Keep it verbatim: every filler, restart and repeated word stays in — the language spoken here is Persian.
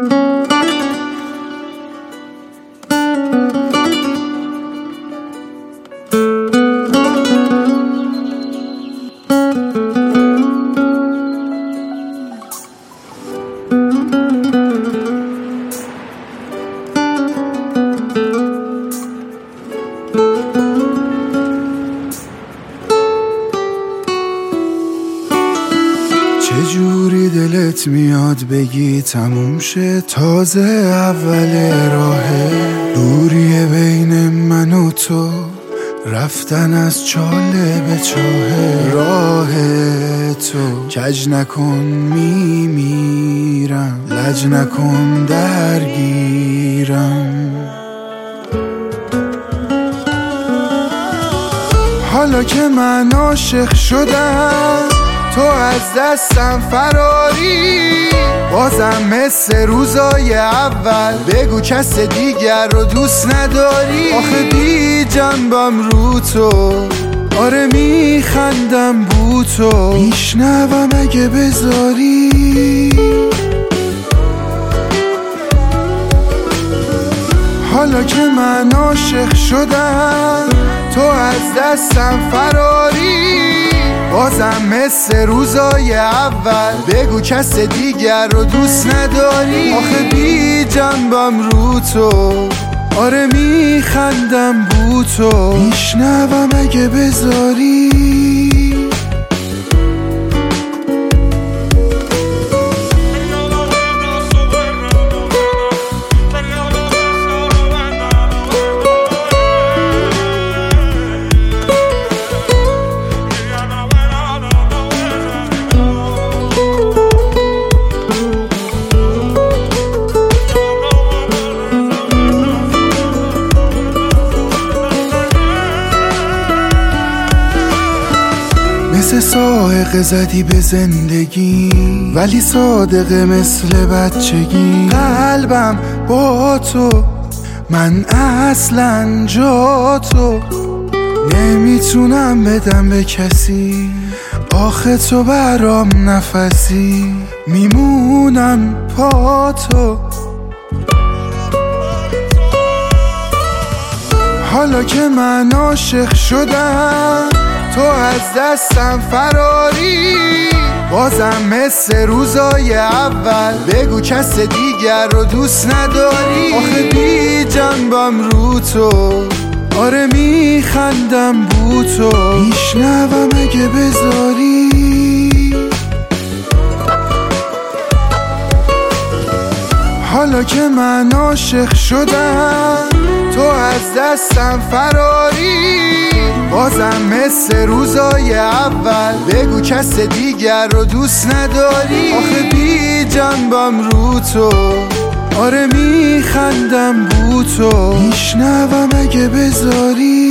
چجوری دلت میاد بگی تموم شه؟ تازه اول راهه، دوریه بین من و تو، رفتن از چاله به چاهه. راه تو کج نکن میمیرم، لج نکن درگیرم. حالا که من عاشق شدم تو از دستم فراری، بازم مثل روزای اول بگو کس دیگر رو دوست نداری. آخه بی جنبم رو تو، آره میخندم بو تو، میشنوم اگه بذاری. حالا که من عاشق شدم تو از دستم فراری، بازم مثل روزای اول بگو کس دیگر رو دوست نداری. آخه بی جنبم رو تو، آره میخندم بو تو، میشنوم اگه بذاری. مثل سائقه زدی به زندگی، ولی صادقه مثل بچگی. قلبم با تو، من اصلا جا تو نمیتونم بدم به کسی. آخه تو برام نفسی، میمونم پا تو. حالا که من عاشق شدم تو از دستم فراری، بازم مثل روزای اول بگو کس دیگر رو دوست نداری. آخه بی جنبم رو تو، آره میخندم بو تو، میشنوم اگه بذاری. حالا که من عاشق شدم تو از دستم فراری، بازم مثل روزای اول بگو کس دیگر رو دوست نداری. آخه بی جنبم رو تو، آره میخندم بو تو، میشنوم اگه بذاری.